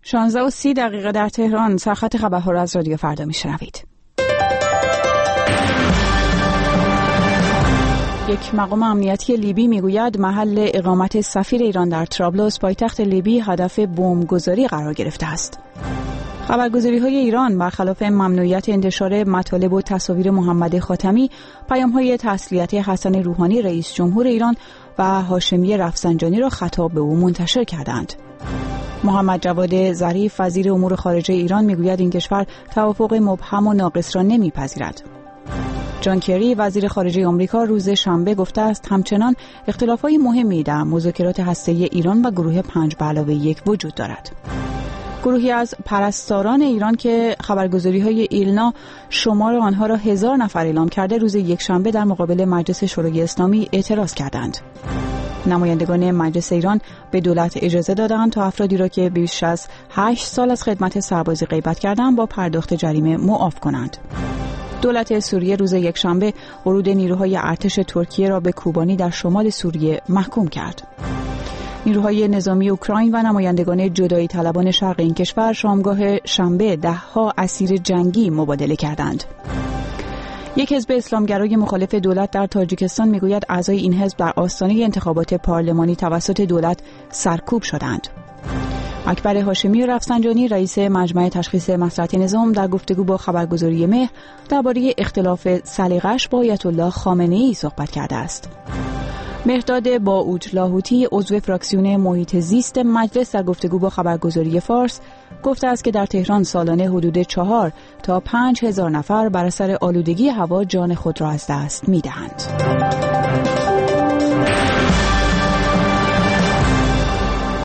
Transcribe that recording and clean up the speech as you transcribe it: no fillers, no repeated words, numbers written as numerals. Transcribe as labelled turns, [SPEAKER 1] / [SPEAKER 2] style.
[SPEAKER 1] 16:30 در تهران. سرخط خبرها را از رادیو فردا میشنوید. یک مقام امنیتی لیبی میگوید محل اقامت سفیر ایران در طرابلس پایتخت لیبی هدف بمبگذاری قرار گرفته است. خبرگزاری‌های ایران برخلاف ممنوعیت انتشار مطالب و تصاویر محمد خاتمی، پیام‌های تسلیت حسن روحانی رئیس جمهور ایران و هاشمی رفسنجانی را خطاب به او منتشر کردند. محمد جواد ظریف وزیر امور خارجه ایران میگوید این کشور توافق مبهم و ناقص را نمیپذیرد. جان کری وزیر خارجه آمریکا روز شنبه گفته است همچنان اختلافات مهمی در مذاکرات هسته‌ای ایران و گروه 5+1 وجود دارد. گروهی از پرستاران ایران که خبرگزاری‌های ایلنا شمار آنها را 1000 نفر اعلام کرده، روز یکشنبه در مقابل مجلس شورای اسلامی اعتراض کردند. نمایندگان مجلس ایران به دولت اجازه دادند تا افرادی را که بیش از 8 سال از خدمت سربازی غیبت کردند با پرداخت جریمه معاف کنند. دولت سوریه روز یکشنبه ورود نیروهای ارتش ترکیه را به کوبانی در شمال سوریه محکوم کرد. نیروهای نظامی اوکراین و نمایندگان جدایی طلبان شرق این کشور شامگاه شنبه 10 اسیر جنگی مبادله کردند. یک حزب اسلامگرای مخالف دولت در تاجیکستان میگوید اعضای این حزب در آستانه انتخابات پارلمانی توسط دولت سرکوب شدند. اکبر هاشمی رفسنجانی رئیس مجمع تشخیص مصلحت نظام در گفتگو با خبرگزاری مهر درباره اختلاف سلیقه‌اش با آیت الله خامنه‌ای صحبت کرده است. مهرداد باوج لاهوتی عضو فراکسیون محیط زیست مجلس در گفتگو با خبرگزاری فارس گفته است که در تهران سالانه حدود 4 تا 5 هزار نفر بر اثر آلودگی هوا جان خود را از دست می‌دهند.